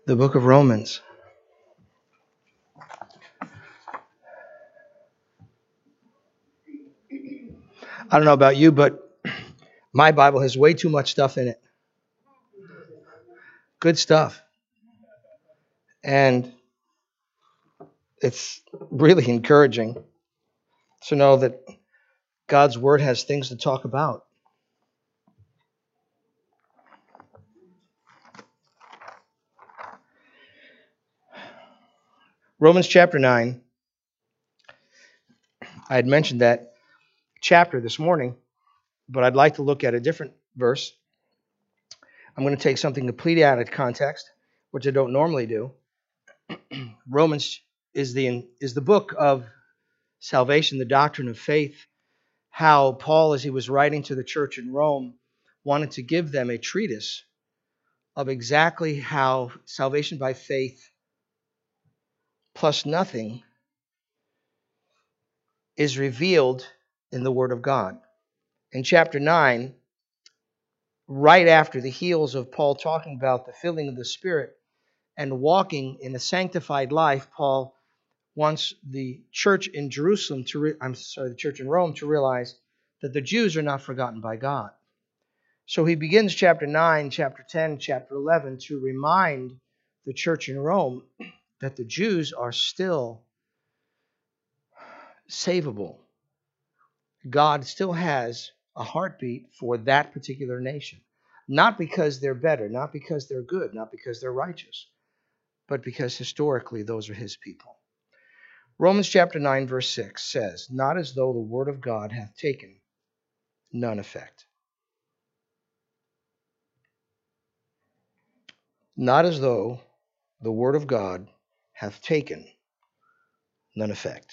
the book of Romans. I don't know about you, but my Bible has way too much stuff in it. Good stuff. And it's really encouraging to know that God's Word has things to talk about. Romans chapter 9. I had mentioned that chapter this morning, but I'd like to look at a different verse. I'm going to take something completely out of context, which I don't normally do. Romans is the book of salvation, the doctrine of faith, how Paul, as he was writing to the church in Rome, wanted to give them a treatise of exactly how salvation by faith plus nothing is revealed in the Word of God. In chapter 9, right after the heels of Paul talking about the filling of the Spirit and walking in a sanctified life, Paul wants the church in Jerusalem the church in Rome to realize that the Jews are not forgotten by God. So he begins chapter 9, chapter 10, chapter 11 to remind the church in Rome that the Jews are still savable. God still has a heartbeat for that particular nation. Not because they're better, not because they're good, not because they're righteous, but because historically those are his people. Romans chapter 9 verse 6 says, "Not as though the word of God hath taken none effect." Not as though the word of God hath taken none effect.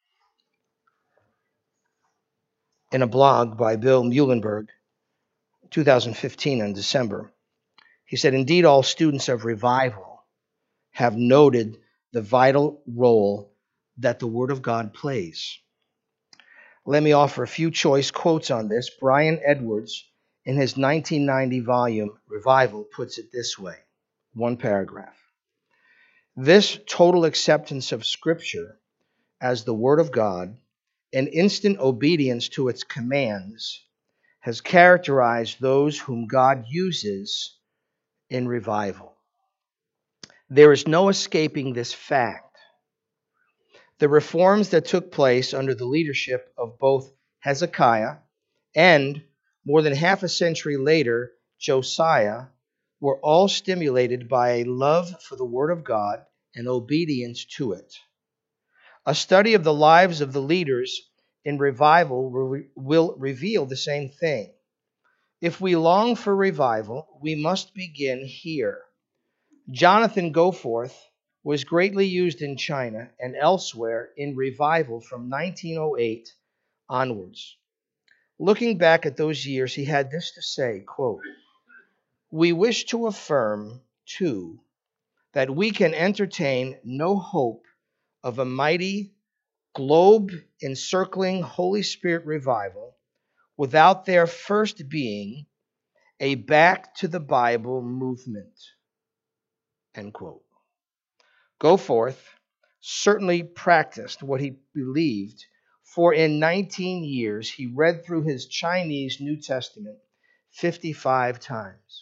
In a blog by Bill Muhlenberg, 2015 in December, he said, "Indeed, all students of revival have noted the vital role that the Word of God plays." Let me offer a few choice quotes on this. Brian Edwards, in his 1990 volume, Revival, puts it this way. One paragraph. "This total acceptance of Scripture as the Word of God and instant obedience to its commands has characterized those whom God uses in revival. There is no escaping this fact. The reforms that took place under the leadership of both Hezekiah and, more than half a century later, Josiah, were all stimulated by a love for the Word of God and obedience to it. A study of the lives of the leaders in revival will reveal the same thing. If we long for revival, we must begin here. Jonathan Goforth was greatly used in China and elsewhere in revival from 1908 onwards. Looking back at those years, he had this to say, quote, "We wish to affirm, too, that we can entertain no hope of a mighty, globe-encircling Holy Spirit revival without there first being a back to the Bible movement." End quote. Goforth certainly practiced what he believed, for in 19 years he read through his Chinese New Testament 55 times.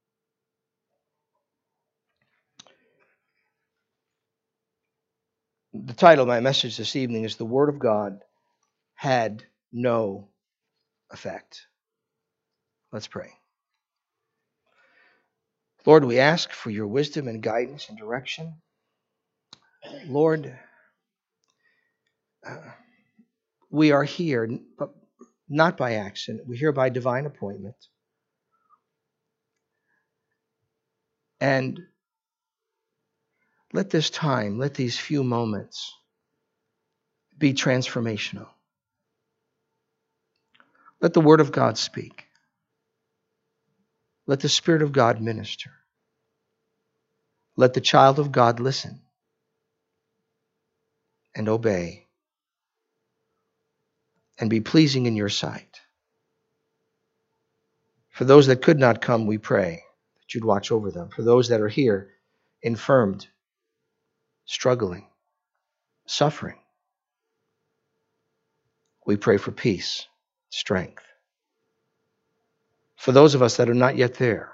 The title of my message this evening is "The Word of God Had No Effect." Let's pray. Lord, we ask for your wisdom and guidance and direction. Lord, we are here, but not by accident. We're here by divine appointment. And let this time, let these few moments be transformational. Let the Word of God speak. Let the Spirit of God minister. Let the child of God listen and obey and be pleasing in your sight. For those that could not come, we pray that you'd watch over them. For those that are here, infirmed, struggling, suffering. We pray for peace, strength. For those of us that are not yet there,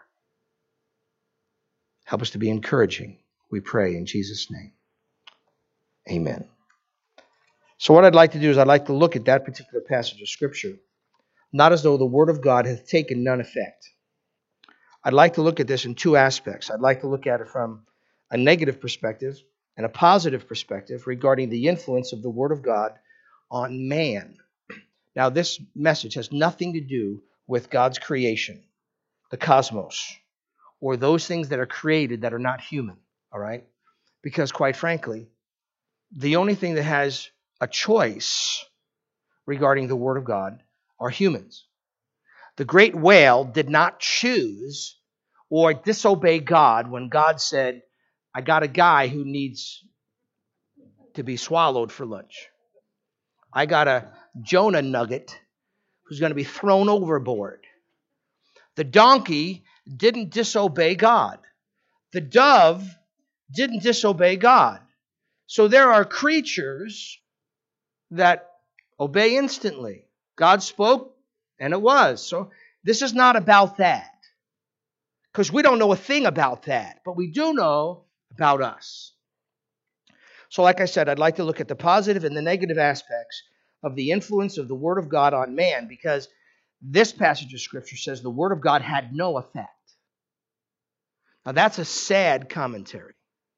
help us to be encouraging. We pray in Jesus' name. Amen. So what I'd like to do is I'd like to look at that particular passage of Scripture, not as though the Word of God hath taken none effect. I'd like to look at this in two aspects. I'd like to look at it from a negative perspective and a positive perspective regarding the influence of the Word of God on man. Now, this message has nothing to do with God's creation, the cosmos, or those things that are created that are not human, all right? Because quite frankly, the only thing that has a choice regarding the Word of God are humans. The great whale did not choose or disobey God when God said, I got a guy who needs to be swallowed for lunch. I got a Jonah nugget who's going to be thrown overboard. The donkey didn't disobey God. The dove didn't disobey God. So there are creatures that obey instantly. God spoke, and it was. So this is not about that, because we don't know a thing about that, but we do know about us. So like I said, I'd like to look at the positive and the negative aspects of the influence of the Word of God on man, because this passage of Scripture says the Word of God had no effect. Now that's a sad commentary.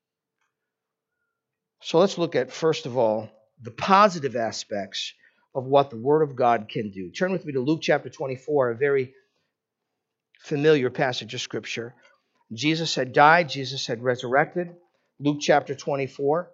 So let's look at, first of all, the positive aspects of what the Word of God can do. Turn with me to Luke chapter 24, a very familiar passage of Scripture. Jesus had died, Jesus had resurrected. Luke chapter 24.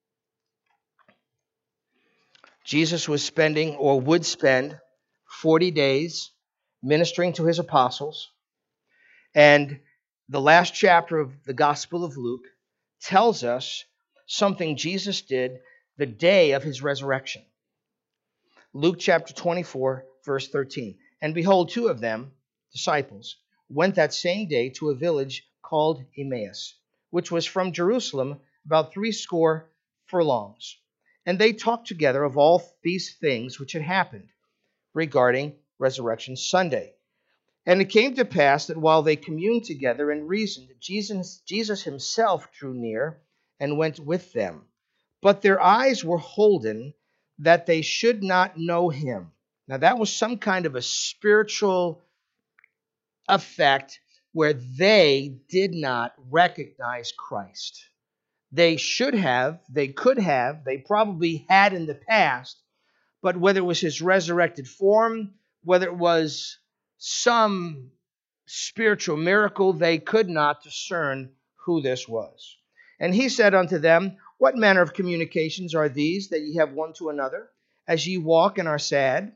Jesus was spending, or would spend, 40 days ministering to his apostles. And the last chapter of the Gospel of Luke tells us something Jesus did the day of his resurrection. Luke chapter 24, verse 13. And behold, two of them, disciples, went that same day to a village called Emmaus, which was from Jerusalem about 60 furlongs. And they talked together of all these things which had happened regarding Resurrection Sunday. And it came to pass that while they communed together and reasoned, Jesus himself drew near and went with them. But their eyes were holden that they should not know him. Now that was some kind of a spiritual effect where they did not recognize Christ. They should have, they could have, they probably had in the past, but whether it was his resurrected form, whether it was some spiritual miracle, they could not discern who this was. And he said unto them, What manner of communications are these that ye have one to another, as ye walk and are sad?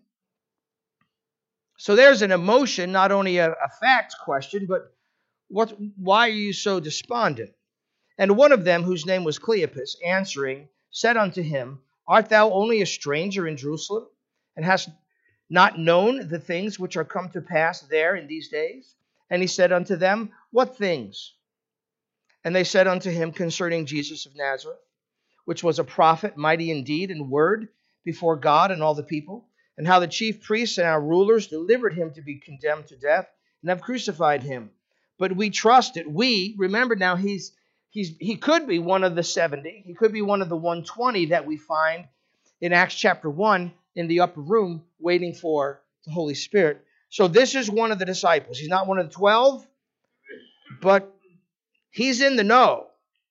So there's an emotion, not only a fact question, but why are you so despondent? And one of them, whose name was Cleopas, answering, said unto him, Art thou only a stranger in Jerusalem, and hast not known the things which are come to pass there in these days? And he said unto them, What things? And they said unto him concerning Jesus of Nazareth, which was a prophet, mighty in deed and word before God and all the people, and how the chief priests and our rulers delivered him to be condemned to death, and have crucified him. But we trusted. Remember now, he could be one of the 70. He could be one of the 120 that we find in Acts chapter 1 in the upper room waiting for the Holy Spirit. So this is one of the disciples. He's not one of the 12, but he's in the know.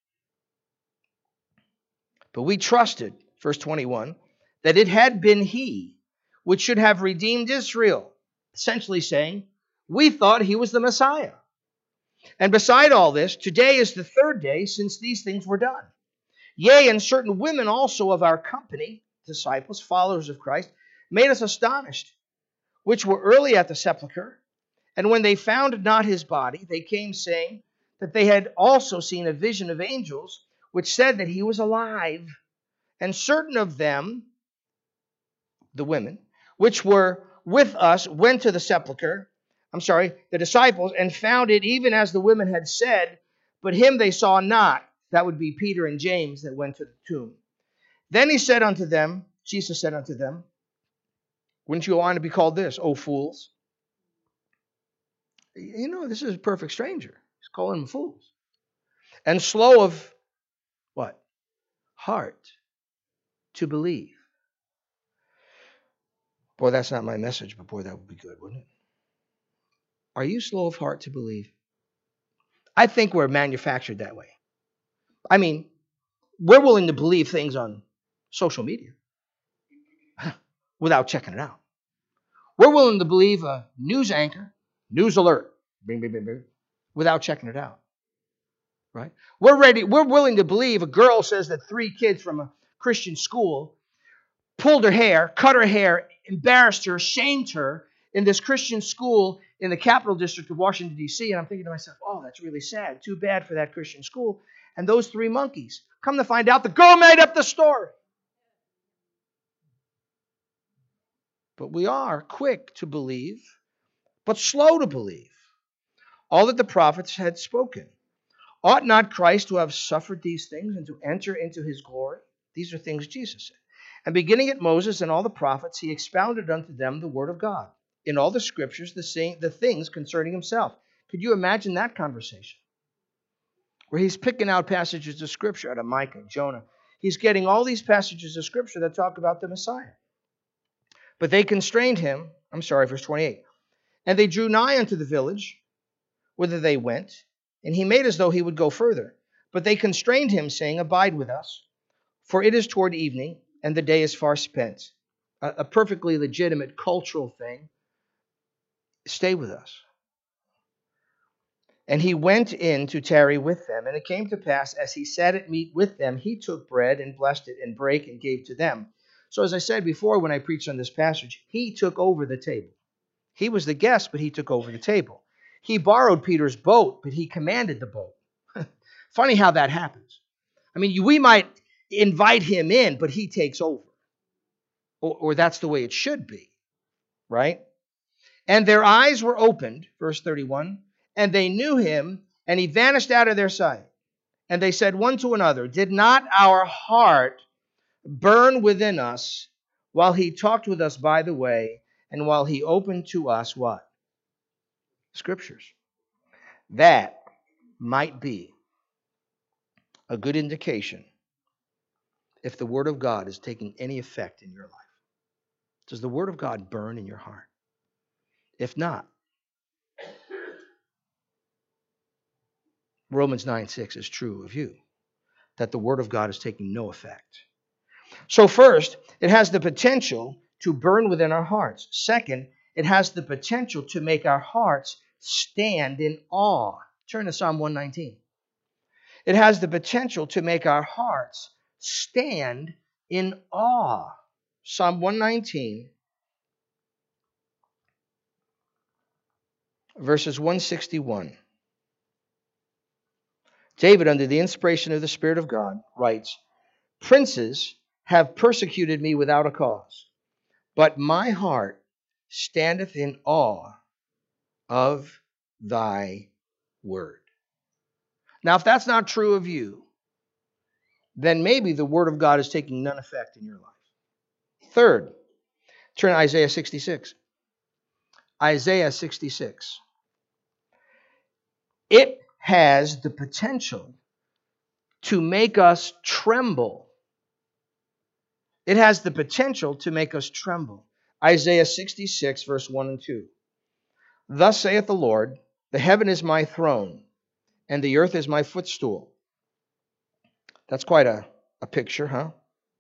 But we trusted, verse 21, that it had been he which should have redeemed Israel. Essentially saying, we thought he was the Messiah. And beside all this, today is the third day since these things were done. Yea, and certain women also of our company, disciples, followers of Christ, made us astonished, which were early at the sepulchre. And when they found not his body, they came saying that they had also seen a vision of angels, which said that he was alive. And certain of them, the women, which were with us, went to the sepulchre, the disciples, and found it even as the women had said, but him they saw not. That would be Peter and James that went to the tomb. Then he said unto them, Jesus said unto them, wouldn't you want to be called this, O fools? You know, this is a perfect stranger. He's calling them fools. And slow of what? Heart to believe. Boy, that's not my message, but boy, that would be good, wouldn't it? Are you slow of heart to believe? I think we're manufactured that way. I mean, we're willing to believe things on social media without checking it out. We're willing to believe a news anchor, news alert, bing, bing, bing, bing, without checking it out. Right? We're willing to believe a girl says that 3 kids from a Christian school pulled her hair, cut her hair, embarrassed her, shamed her in this Christian school in the Capital District of Washington, D.C. And I'm thinking to myself, oh, that's really sad. Too bad for that Christian school. And those 3 monkeys. Come to find out, the girl made up the story. But we are quick to believe, but slow to believe all that the prophets had spoken. Ought not Christ to have suffered these things and to enter into his glory? These are things Jesus said. And beginning at Moses and all the prophets, he expounded unto them the word of God. In all the scriptures, the things concerning himself. Could you imagine that conversation? Where he's picking out passages of scripture out of Micah, Jonah. He's getting all these passages of scripture that talk about the Messiah. But they constrained him, verse 28. And they drew nigh unto the village, whither they went, and he made as though he would go further. But they constrained him, saying, Abide with us, for it is toward evening, and the day is far spent. A perfectly legitimate cultural thing. Stay with us. And he went in to tarry with them. And it came to pass, as he sat at meat with them, he took bread and blessed it and brake and gave to them. So as I said before when I preached on this passage, he took over the table. He was the guest, but he took over the table. He borrowed Peter's boat, but he commanded the boat. Funny how that happens. I mean, we might invite him in, but he takes over. Or that's the way it should be, right? And their eyes were opened, verse 31, and they knew him, and he vanished out of their sight. And they said one to another, Did not our heart burn within us while he talked with us by the way, and while he opened to us what? Scriptures. That might be a good indication if the Word of God is taking any effect in your life. Does the Word of God burn in your heart? If not, Romans 9:6 is true of you, that the Word of God is taking no effect. So first, it has the potential to burn within our hearts. Second, it has the potential to make our hearts stand in awe. Turn to Psalm 119. It has the potential to make our hearts stand in awe. Psalm 119, verses 161. David, under the inspiration of the Spirit of God, writes, Princes have persecuted me without a cause, but my heart standeth in awe of thy word. Now, if that's not true of you, then maybe the word of God is taking none effect in your life. Third, turn to Isaiah 66. Isaiah 66. It has the potential to make us tremble. It has the potential to make us tremble. Isaiah 66, verse 1 and 2. Thus saith the Lord, the heaven is my throne, and the earth is my footstool. That's quite a picture, huh?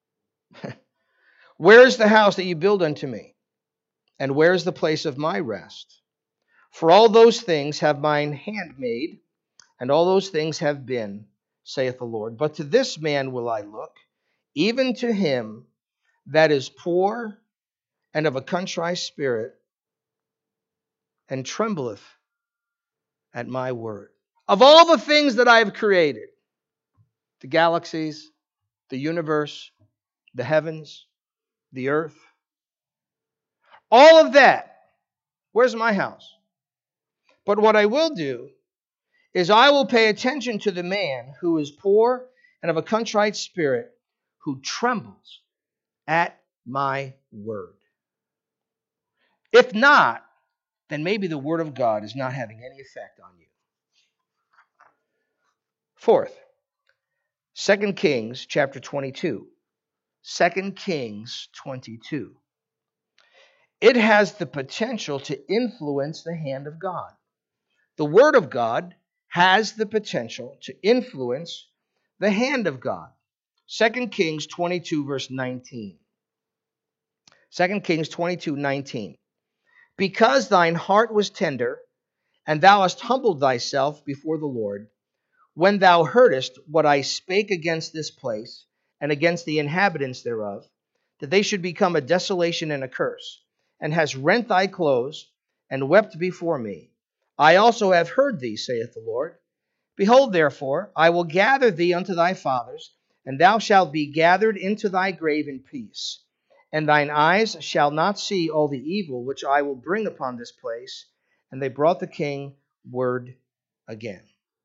Where is the house that you build unto me? And where is the place of my rest? For all those things have mine hand made, and all those things have been, saith the Lord. But to this man will I look, even to him that is poor and of a contrite spirit, and trembleth at my word. Of all the things that I have created, the galaxies, the universe, the heavens, the earth, all of that, where's my house? But what I will do is I will pay attention to the man who is poor and of a contrite spirit, who trembles at my word. If not, then maybe the word of God is not having any effect on you. Fourth, 2 Kings chapter 22. 2 Kings 22. It has the potential to influence the hand of God. The word of God has the potential to influence the hand of God. 2 Kings 22 verse 19. 2 Kings 22:19. Because thine heart was tender, and thou hast humbled thyself before the Lord, when thou heardest what I spake against this place, and against the inhabitants thereof, that they should become a desolation and a curse, and hast rent thy clothes, and wept before me. I also have heard thee, saith the Lord. Behold, therefore, I will gather thee unto thy fathers, and thou shalt be gathered into thy grave in peace. And thine eyes shall not see all the evil which I will bring upon this place. And they brought the king word again.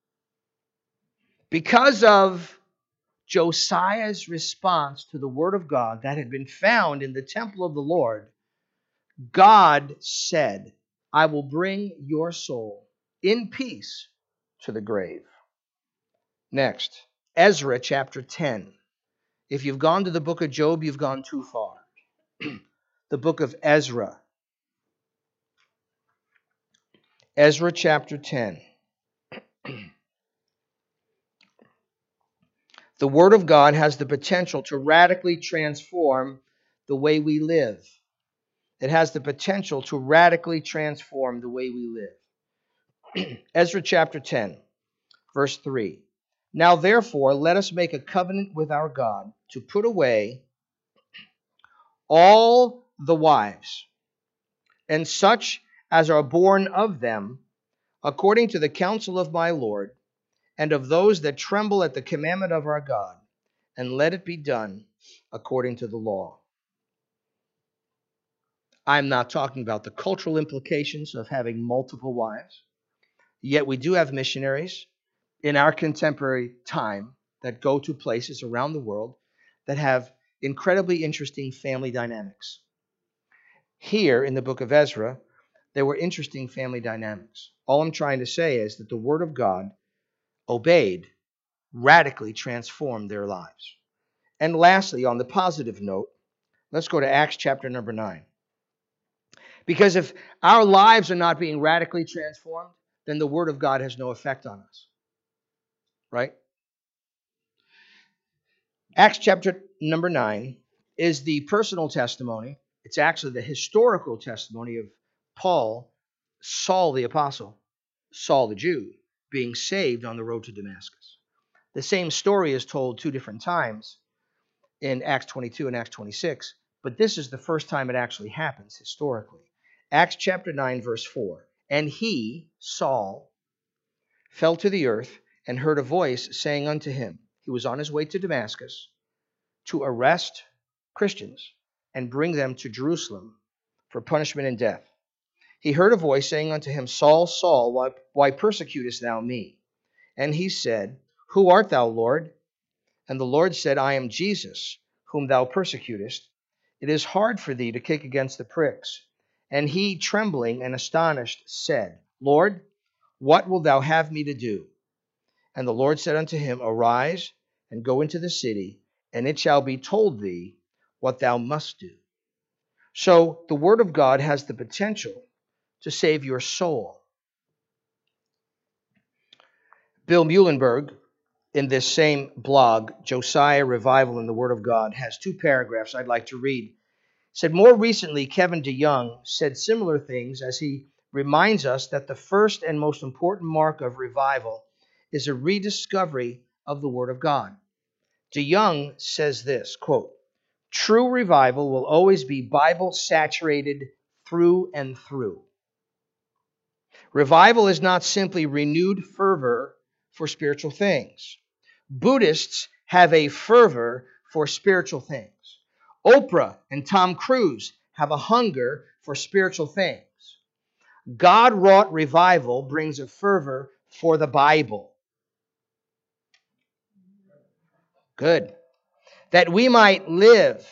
Because of Josiah's response to the word of God that had been found in the temple of the Lord, God said, I will bring your soul in peace to the grave. Next, Ezra chapter 10. If you've gone to the book of Job, you've gone too far. The book of Ezra. Ezra chapter 10. The Word of God has the potential to radically transform the way we live. It has the potential to radically transform the way we live. Ezra chapter 10, verse 3. Now therefore, let us make a covenant with our God to put away all the wives, and such as are born of them, according to the counsel of my Lord, and of those that tremble at the commandment of our God, and let it be done according to the law. I'm not talking about the cultural implications of having multiple wives, yet we do have missionaries in our contemporary time that go to places around the world that have incredibly interesting family dynamics. Here in the book of Ezra, there were interesting family dynamics. All I'm trying to say is that the Word of God, obeyed, radically transformed their lives. And lastly, on the positive note, let's go to Acts chapter number 9. Because if our lives are not being radically transformed, then the Word of God has no effect on us. Right? Acts chapter number 9 is the personal testimony. It's actually the historical testimony of Paul, Saul the apostle, Saul the Jew, being saved on the road to Damascus. The same story is told two different times in Acts 22 and Acts 26, but this is the first time it actually happens historically. Acts chapter 9, verse 4. And he, Saul, fell to the earth and heard a voice saying unto him, he was on his way to Damascus, to arrest Christians and bring them to Jerusalem for punishment and death. He heard a voice saying unto him, Saul, Saul, why persecutest thou me? And he said, Who art thou, Lord? And the Lord said, I am Jesus, whom thou persecutest. It is hard for thee to kick against the pricks. And he, trembling and astonished, said, Lord, what wilt thou have me to do? And the Lord said unto him, Arise and go into the city, and it shall be told thee what thou must do. So the Word of God has the potential to save your soul. Bill Muhlenberg, in this same blog, Josiah Revival in the Word of God, has two paragraphs I'd like to read. He said, more recently, Kevin DeYoung said similar things as he reminds us that the first and most important mark of revival is a rediscovery of the Word of God. DeYoung says this, quote, true revival will always be Bible-saturated through and through. Revival is not simply renewed fervor for spiritual things. Buddhists have a fervor for spiritual things. Oprah and Tom Cruise have a hunger for spiritual things. God-wrought revival brings a fervor for the Bible. Good. That we might live,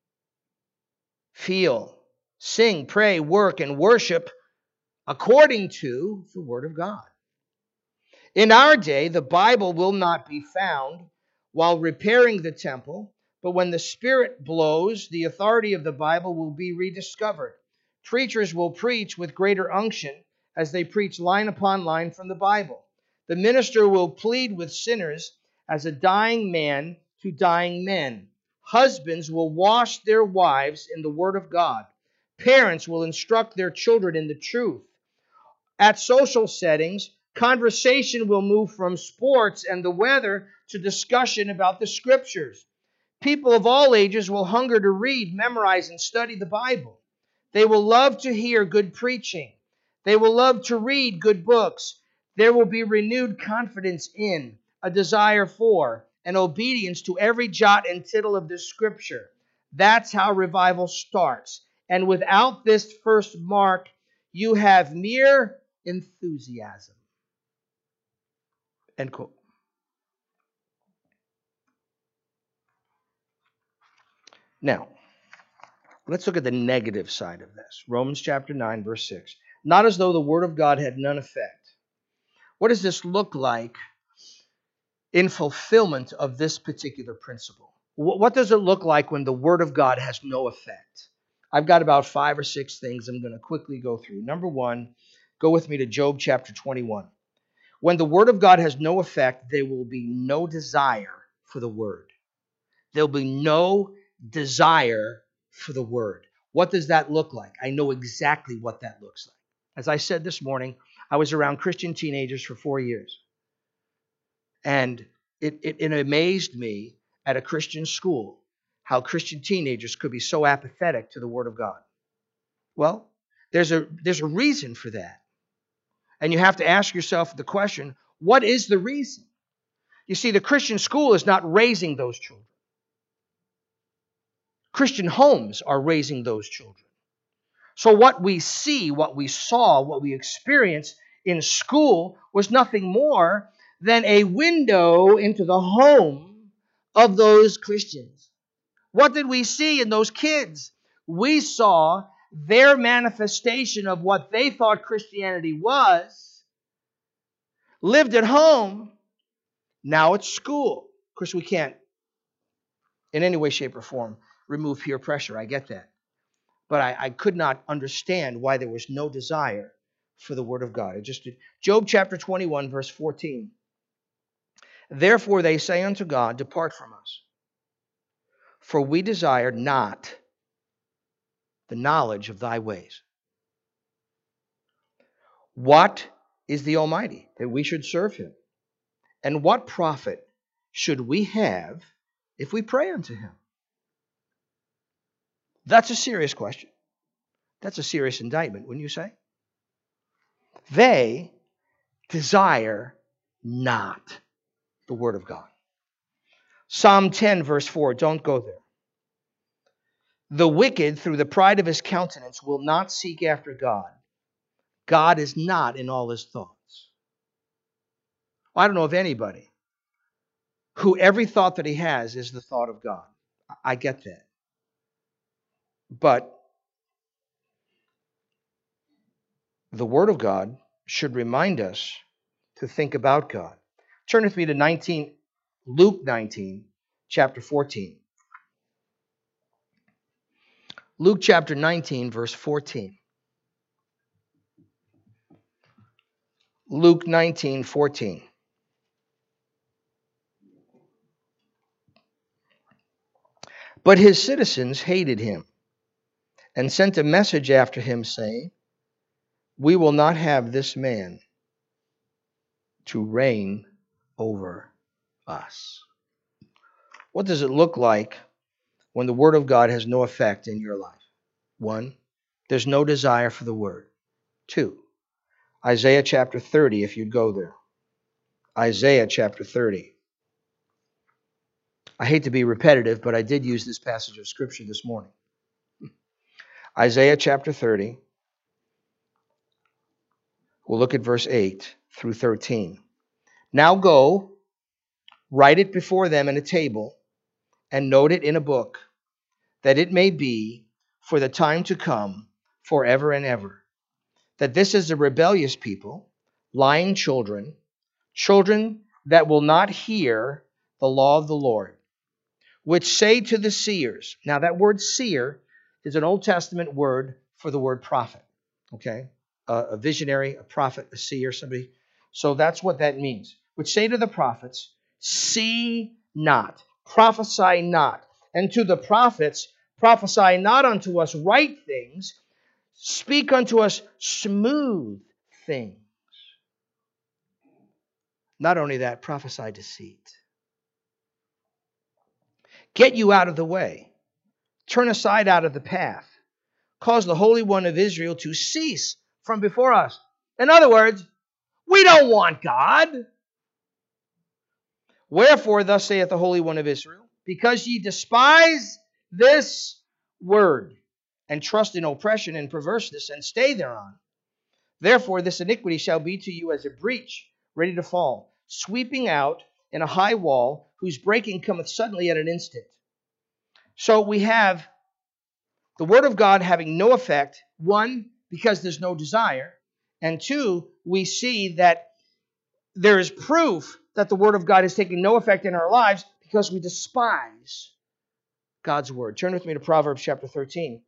feel, sing, pray, work, and worship according to the Word of God. In our day, the Bible will not be found while repairing the temple, but when the Spirit blows, the authority of the Bible will be rediscovered. Preachers will preach with greater unction as they preach line upon line from the Bible. The minister will plead with sinners as a dying man to dying men. Husbands will wash their wives in the Word of God. Parents will instruct their children in the truth. At social settings, conversation will move from sports and the weather to discussion about the Scriptures. People of all ages will hunger to read, memorize, and study the Bible. They will love to hear good preaching. They will love to read good books. There will be renewed confidence in, a desire for, and obedience to every jot and tittle of the Scripture. That's how revival starts. And without this first mark, you have mere enthusiasm. End quote. Now, let's look at the negative side of this. Romans chapter 9, verse 6. Not as though the word of God had none effect. What does this look like in fulfillment of this particular principle? What does it look like when the word of God has no effect? I've got about 5 or 6 things I'm going to quickly go through. Number one, go with me to Job chapter 21. When the word of God has no effect, there will be no desire for the word. There'll be no desire for the word. What does that look like? I know exactly what that looks like. As I said this morning, I was around Christian teenagers for 4 years. And it amazed me at a Christian school how Christian teenagers could be so apathetic to the Word of God. Well, there's a reason for that. And you have to ask yourself the question, what is the reason? You see, the Christian school is not raising those children. Christian homes are raising those children. So what we see, what we saw, what we experienced in school was nothing more than a window into the home of those Christians. What did we see in those kids? We saw their manifestation of what they thought Christianity was, lived at home, now at school. Of course, we can't, in any way, shape, or form, remove peer pressure. I get that. But I could not understand why there was no desire for the word of God. Job chapter 21, verse 14. Therefore they say unto God, depart from us, for we desire not the knowledge of thy ways. What is the Almighty, that we should serve him? And what profit should we have if we pray unto him? That's a serious question. That's a serious indictment, wouldn't you say? They desire not the word of God. Psalm 10, verse 4, don't go there. The wicked, through the pride of his countenance, will not seek after God. God is not in all his thoughts. I don't know of anybody who every thought that he has is the thought of God. I get that. But the Word of God should remind us to think about God. Turn with me to Luke 19, chapter 14. Luke chapter 19, verse 14. Luke 19, 14. But his citizens hated him and sent a message after him, saying, we will not have this man to reign over us. What does it look like when the Word of God has no effect in your life? 1, there's no desire for the Word. 2, Isaiah chapter 30, if you'd go there. Isaiah chapter 30. I hate to be repetitive, but I did use this passage of Scripture this morning. Isaiah chapter 30. We'll look at verse 8 through 13. Now go, write it before them in a table, and note it in a book, that it may be for the time to come, forever and ever, that this is a rebellious people, lying children, children that will not hear the law of the Lord, which say to the seers. Now that word seer is an Old Testament word for the word prophet. Okay? A visionary, a prophet, a seer, somebody. So that's what that means. Which say to the prophets, see not, prophesy not. And to the prophets, prophesy not unto us right things, speak unto us smooth things. Not only that, prophesy deceit. Get you out of the way. Turn aside out of the path. Cause the Holy One of Israel to cease from before us. In other words, we don't want God. Wherefore, thus saith the Holy One of Israel, because ye despise this word, and trust in oppression and perverseness, and stay thereon. Therefore, this iniquity shall be to you as a breach, ready to fall, sweeping out in a high wall, whose breaking cometh suddenly at an instant. So we have the word of God having no effect, one, because there's no desire, and two, we see that there is proof that the word of God is taking no effect in our lives because we despise God's word. Turn with me to Proverbs chapter 13.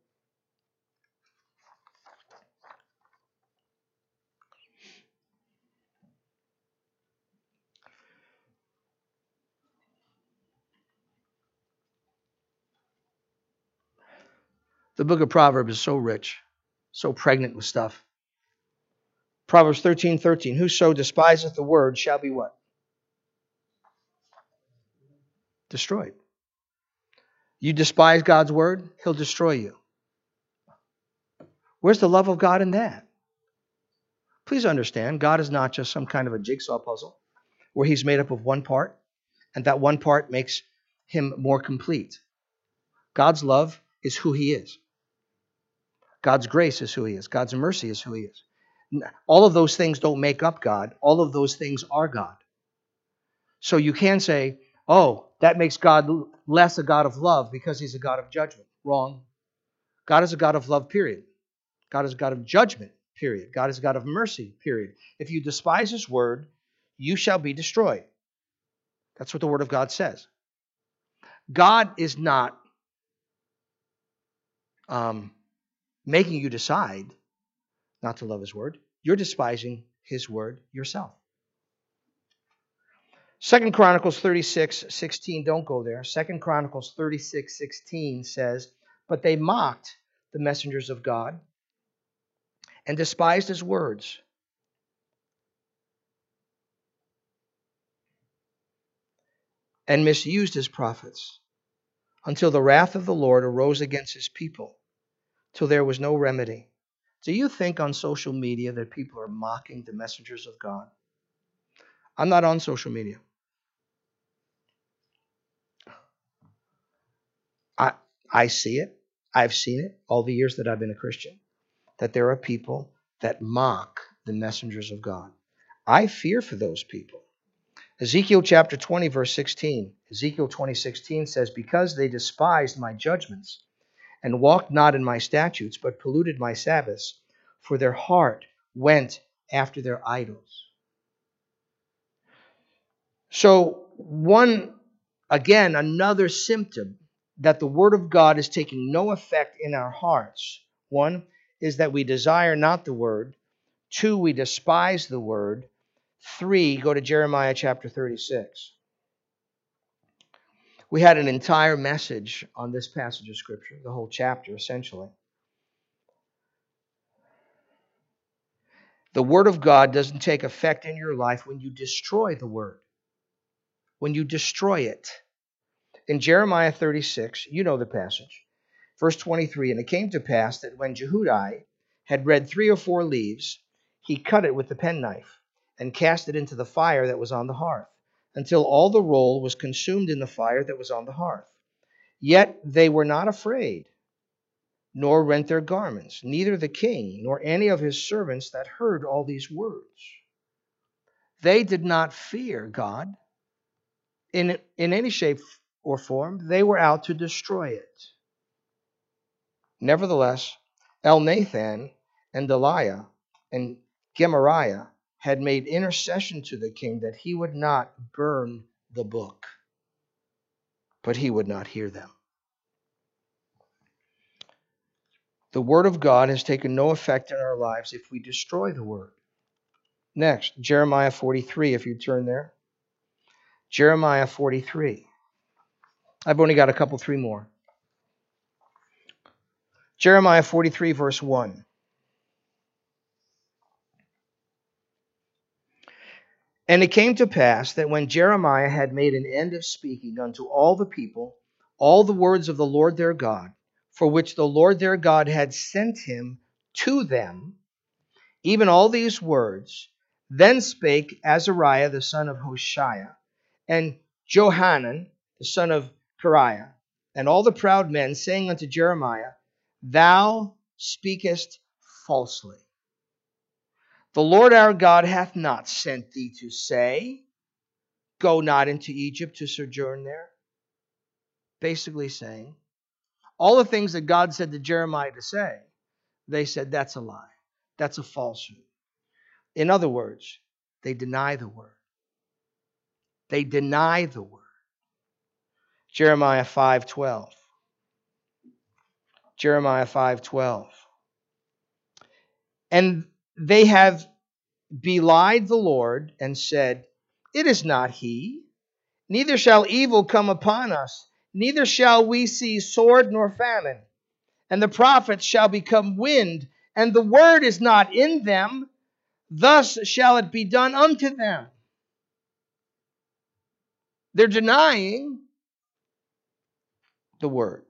The book of Proverbs is so rich, so pregnant with stuff. Proverbs 13:13. Whoso despiseth the word shall be what? Destroyed. You despise God's word, he'll destroy you. Where's the love of God in that? Please understand, God is not just some kind of a jigsaw puzzle where he's made up of one part, and that one part makes him more complete. God's love is who he is. God's grace is who he is. God's mercy is who he is. All of those things don't make up God. All of those things are God. So you can say, oh, that makes God less a God of love because he's a God of judgment. Wrong. God is a God of love, period. God is a God of judgment, period. God is a God of mercy, period. If you despise his word, you shall be destroyed. That's what the word of God says. God is not making you decide not to love his word. You're despising his word yourself. 2 Chronicles 36:16, don't go there. 2 Chronicles 36:16 says, but they mocked the messengers of God and despised his words. And misused his prophets until the wrath of the Lord arose against his people, till there was no remedy. Do you think on social media that people are mocking the messengers of God? I'm not on social media. I see it. I've seen it all the years that I've been a Christian, that there are people that mock the messengers of God. I fear for those people. Ezekiel chapter 20, verse 16. Ezekiel 20:16 says, because they despised my judgments and walked not in my statutes, but polluted my Sabbaths, for their heart went after their idols. So another symptom that the word of God is taking no effect in our hearts. One is that we desire not the word. Two, we despise the word. Three, go to Jeremiah chapter 36. We had an entire message on this passage of Scripture, the whole chapter essentially. The word of God doesn't take effect in your life when you destroy the word, when you destroy it. In Jeremiah 36, you know the passage, verse 23, and it came to pass that when Jehudi had read 3 or 4 leaves, he cut it with the penknife and cast it into the fire that was on the hearth, until all the roll was consumed in the fire that was on the hearth. Yet they were not afraid, nor rent their garments, neither the king nor any of his servants that heard all these words. They did not fear God in any shape or form. They were out to destroy it. Nevertheless, Elnathan and Deliah and Gemariah had made intercession to the king that he would not burn the book, but he would not hear them. The word of God has taken no effect in our lives if we destroy the word. Next, Jeremiah 43, if you turn there. Jeremiah 43. I've only got three more. Jeremiah 43, verse 1. And it came to pass that when Jeremiah had made an end of speaking unto all the people, all the words of the Lord their God, for which the Lord their God had sent him to them, even all these words, then spake Azariah the son of Hoshea, and Johanan the son of Kareah, and all the proud men, saying unto Jeremiah, Thou speakest falsely. The Lord our God hath not sent thee to say, Go not into Egypt to sojourn there. Basically saying, all the things that God said to Jeremiah to say, they said, that's a lie. That's a falsehood. In other words, they deny the word. They deny the word. Jeremiah 5:12. Jeremiah 5:12. And they have belied the Lord and said, It is not he, neither shall evil come upon us, neither shall we see sword nor famine. And the prophets shall become wind, and the word is not in them. Thus shall it be done unto them. They're denying the word.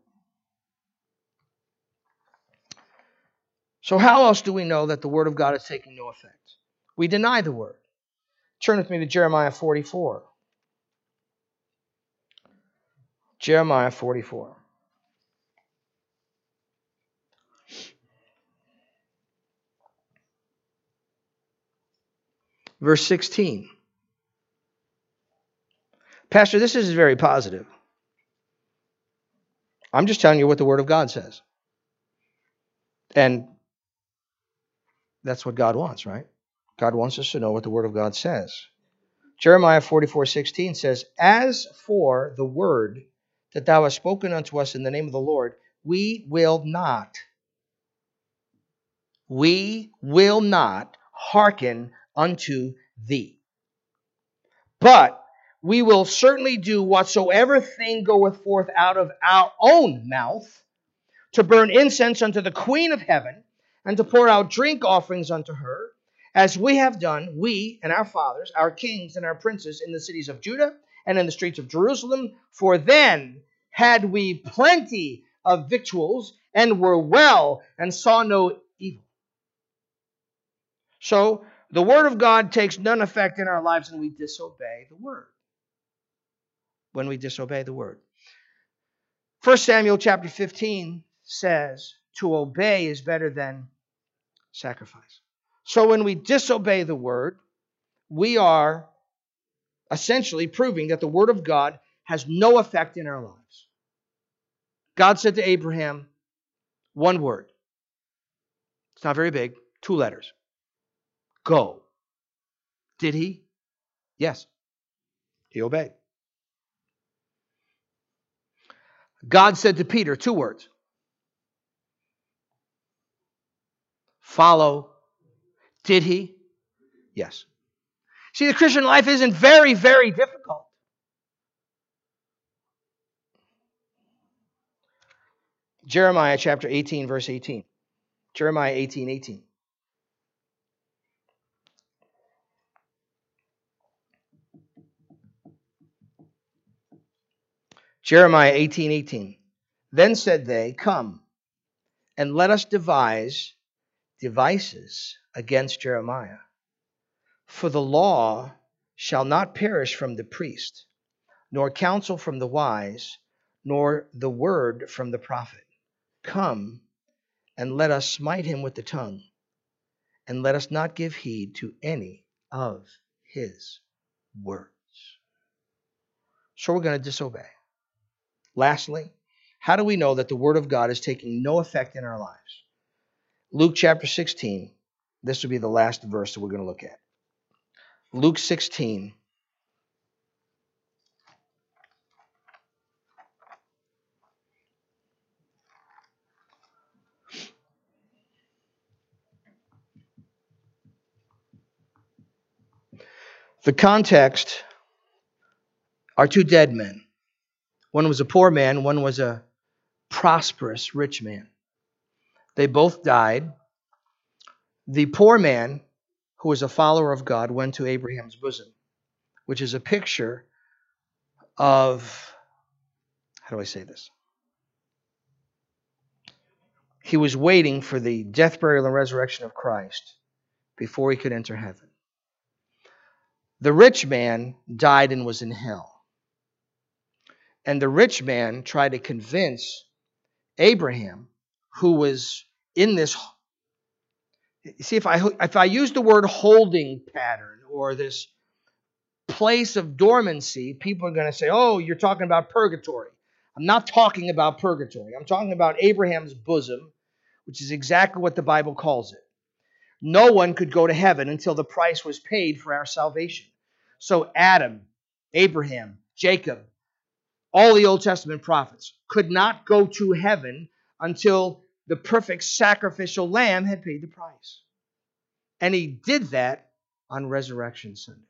So how else do we know that the word of God is taking no effect? We deny the word. Turn with me to Jeremiah 44. Jeremiah 44. Verse 16. Pastor, this is very positive. I'm just telling you what the word of God says. And that's what God wants, right? God wants us to know what the word of God says. Jeremiah 44:16 says, As for the word that thou hast spoken unto us in the name of the Lord, we will not hearken unto thee. But we will certainly do whatsoever thing goeth forth out of our own mouth, to burn incense unto the Queen of heaven, and to pour out drink offerings unto her, as we have done, we and our fathers, our kings and our princes in the cities of Judah and in the streets of Jerusalem. For then had we plenty of victuals, and were well, and saw no evil. So the word of God takes none effect in our lives, and we disobey the word. When we disobey the word. 1 Samuel chapter 15 says, to obey is better than sacrifice. So when we disobey the word, we are essentially proving that the word of God has no effect in our lives. God said to Abraham, one word. It's not very big, 2 letters. Go. Did he? Yes. He obeyed. God said to Peter, 2 words. Follow. Did he? Yes. See, the Christian life isn't very, very difficult. Jeremiah chapter 18, verse 18. Jeremiah 18:18. Jeremiah 18:18. Then said they, Come, and let us devise devices against Jeremiah. For the law shall not perish from the priest, nor counsel from the wise, nor the word from the prophet. Come, and let us smite him with the tongue, and let us not give heed to any of his words. So we're going to disobey. Lastly, how do we know that the word of God is taking no effect in our lives? Luke chapter 16, this will be the last verse that we're going to look at. Luke 16. The context are two dead men. One was a poor man, one was a prosperous rich man. They both died. The poor man, who was a follower of God, went to Abraham's bosom, which is a picture of, how do I say this? He was waiting for the death, burial, and resurrection of Christ before he could enter heaven. The rich man died and was in hell. And the rich man tried to convince Abraham, who was in this. See, if I use the word holding pattern or this place of dormancy, people are going to say, oh, you're talking about purgatory. I'm not talking about purgatory. I'm talking about Abraham's bosom, which is exactly what the Bible calls it. No one could go to heaven until the price was paid for our salvation. So Adam, Abraham, Jacob, all the Old Testament prophets could not go to heaven until the perfect sacrificial lamb had paid the price. And he did that on Resurrection Sunday.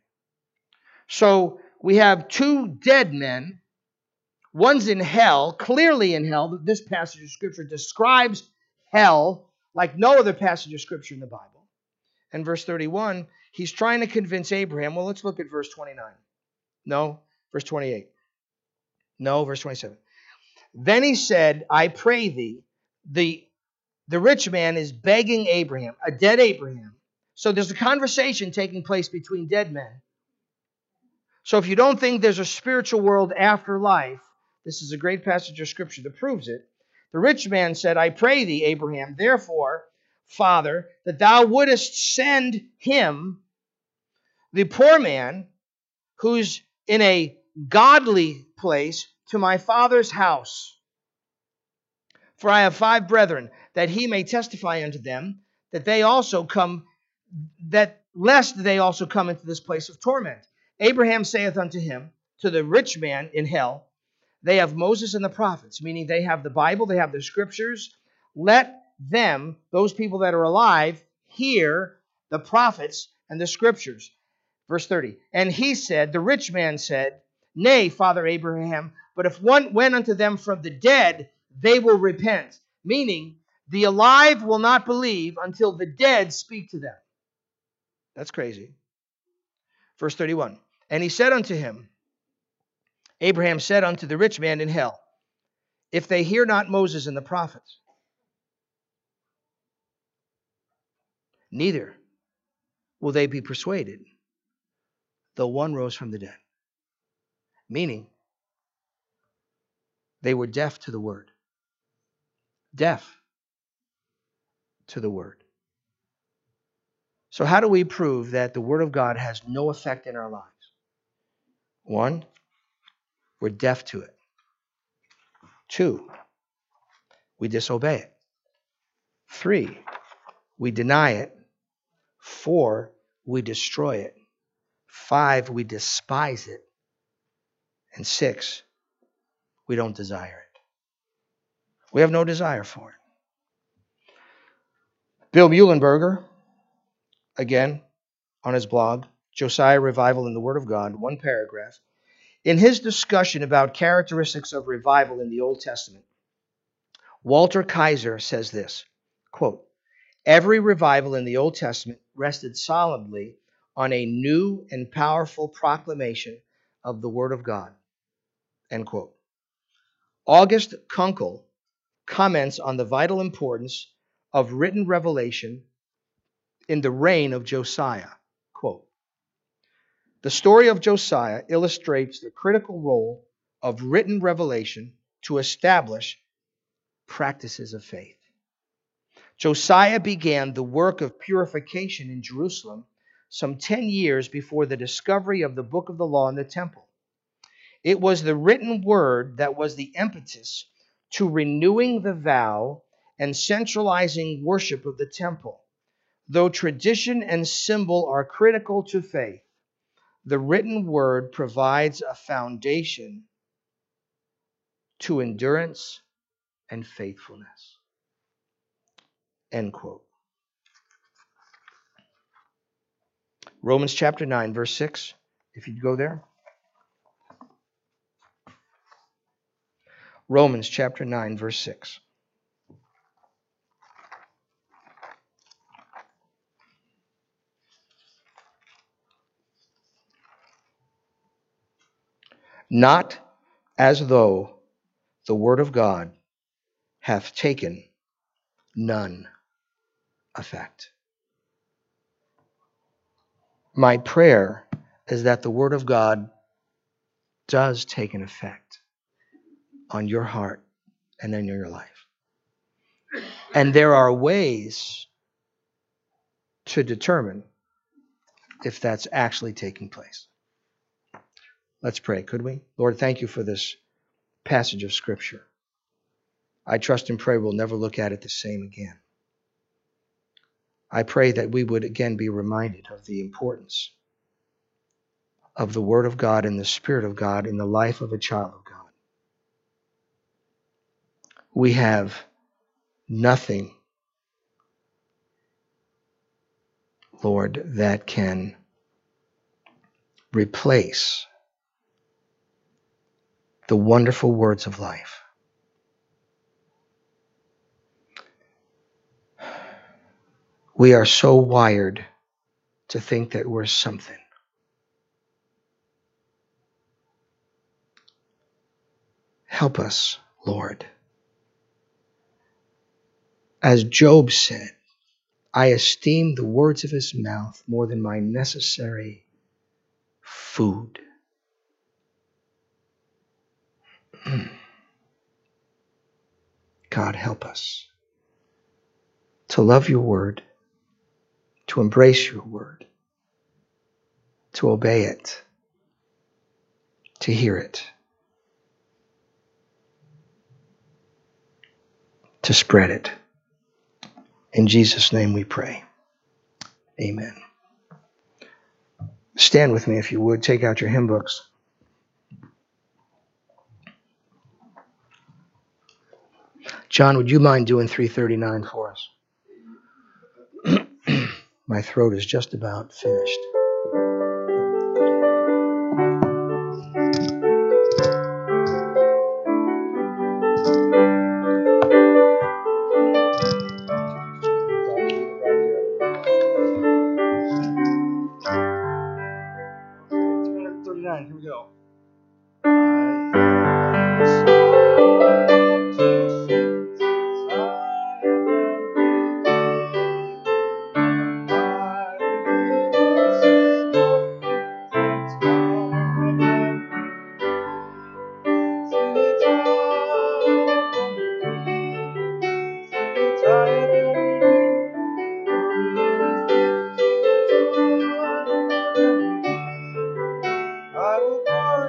So we have two dead men. One's in hell, clearly in hell. This passage of Scripture describes hell like no other passage of Scripture in the Bible. And verse 31, he's trying to convince Abraham. Well, let's look at verse 29. No, verse 28. No, verse 27. Then he said, I pray thee, the rich man is begging Abraham, a dead Abraham. So there's a conversation taking place between dead men. So if you don't think there's a spiritual world after life, this is a great passage of Scripture that proves it. The rich man said, I pray thee, Abraham, therefore, Father, that thou wouldest send him, the poor man, who's in a godly place, to my father's house. For I have 5 brethren, that he may testify unto them, that they also come, that lest they also come into this place of torment. Abraham saith unto him, to the rich man in hell, they have Moses and the prophets, meaning they have the Bible, they have the Scriptures. Let them, those people that are alive, hear the prophets and the Scriptures. Verse 30, and he said, the rich man said, Nay, Father Abraham, but if one went unto them from the dead, they will repent. Meaning, the alive will not believe until the dead speak to them. That's crazy. Verse 31, and he said unto him, Abraham said unto the rich man in hell, if they hear not Moses and the prophets, neither will they be persuaded, though one rose from the dead. Meaning, they were deaf to the word. Deaf to the word. So how do we prove that the word of God has no effect in our lives? 1, we're deaf to it. 2, we disobey it. 3, we deny it. 4, we destroy it. 5, we despise it. And 6, we don't desire it. We have no desire for it. Bill Muhlenberger, again, on his blog, Josiah Revival in the Word of God, 1 paragraph. In his discussion about characteristics of revival in the Old Testament, Walter Kaiser says this, quote, every revival in the Old Testament rested solidly on a new and powerful proclamation of the Word of God, end quote. August Kunkel comments on the vital importance of written revelation in the reign of Josiah. Quote, the story of Josiah illustrates the critical role of written revelation to establish practices of faith. Josiah began the work of purification in Jerusalem some 10 years before the discovery of the book of the law in the temple. It was the written word that was the impetus to renewing the vow and centralizing worship of the temple. Though tradition and symbol are critical to faith, the written word provides a foundation to endurance and faithfulness. End quote. Romans chapter 9, verse 6, if you'd go there. Romans chapter 9, verse 6. Not as though the word of God hath taken none effect. My prayer is that the word of God does take an effect on your heart and in your life. And there are ways to determine if that's actually taking place. Let's pray, could we? Lord, thank you for this passage of Scripture. I trust and pray we'll never look at it the same again. I pray that we would again be reminded of the importance of the Word of God and the Spirit of God in the life of a child of God. We have nothing, Lord, that can replace the wonderful words of life. We are so wired to think that we're something. Help us, Lord. As Job said, I esteem the words of his mouth more than my necessary food. God, help us to love your word, to embrace your word, to obey it, to hear it, to spread it. In Jesus' name we pray. Amen. Stand with me if you would. Take out your hymn books. John, would you mind doing 339 for us? My throat is just about finished. Here we go. I will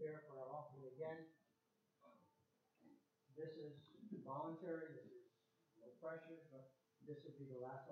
prepare for our offering again. This is voluntary, this is no pressure, but this would be the last